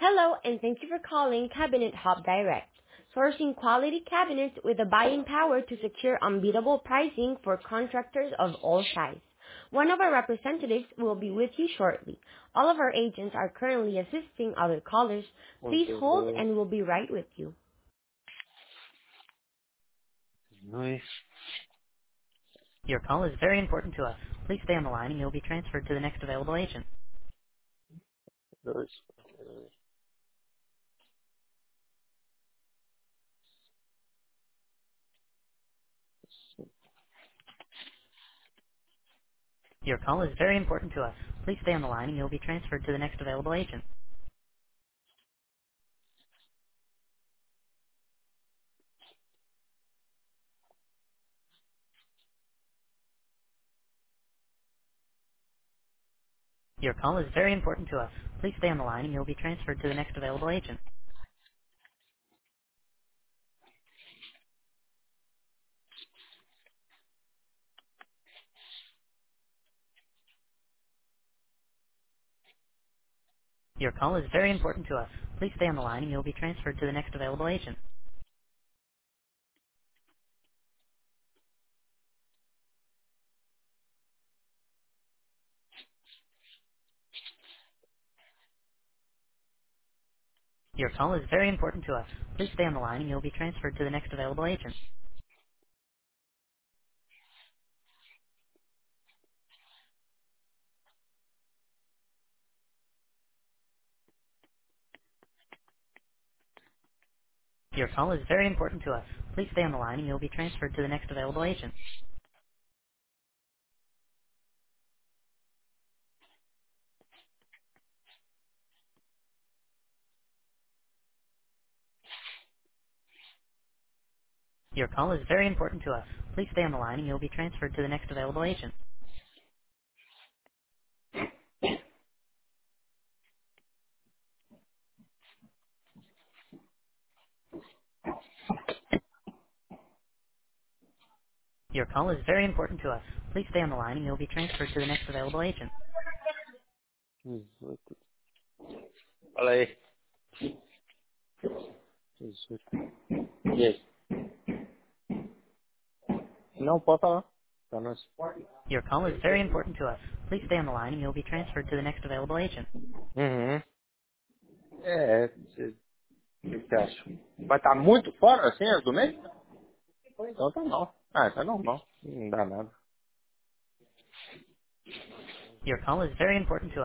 Hello, and thank you for calling Cabinet Hub Direct, sourcing quality cabinets with the buying power to secure unbeatable pricing for contractors of all sizes. One of our representatives will be with you shortly. All of our agents are currently assisting other callers. Please hold Conteúdo. and we'll be right with you. Dois. Your call is very important to us. Please stay on the line and you'll be transferred to the next available agent. Dois. Your call is very important to us. Please stay on the line and you'll be transferred to the next available agent. Your call is very important to us. Please stay on the line and you'll be transferred to the next available agent. Your call is very important to us. Please stay on the line and you'll be transferred to the next available agent. Your call is very important to us. Please stay on the line and you'll be transferred to the next available agent. Your call is very important to us. Please stay on the line and you'll be transferred to the next available agent. Your call is very important to us. Please stay on the line and you'll be transferred to the next available agent. Your call is very important to us. Please stay on the line and you'll be transferred to the next available agent. 18. Fala aí. 18. E aí? Não, pode falar. Tá nós. Your call is very important to us. Please stay on the line and you'll be transferred to the next available agent. Uhum. É, o que você acha? Vai estar muito fora, assim, as do mês? Então tá não. Ah, tá normal. Não dá nada. Your call is very important to us.